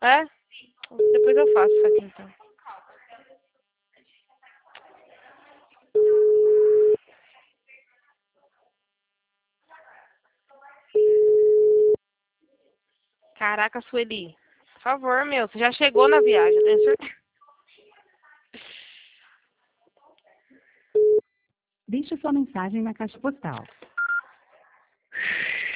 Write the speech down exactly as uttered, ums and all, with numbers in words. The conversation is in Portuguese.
É? Depois eu faço isso aqui então. Caraca, Sueli. Por favor, meu. Você já chegou na viagem, eu tenho certeza. Deixe sua mensagem na caixa postal.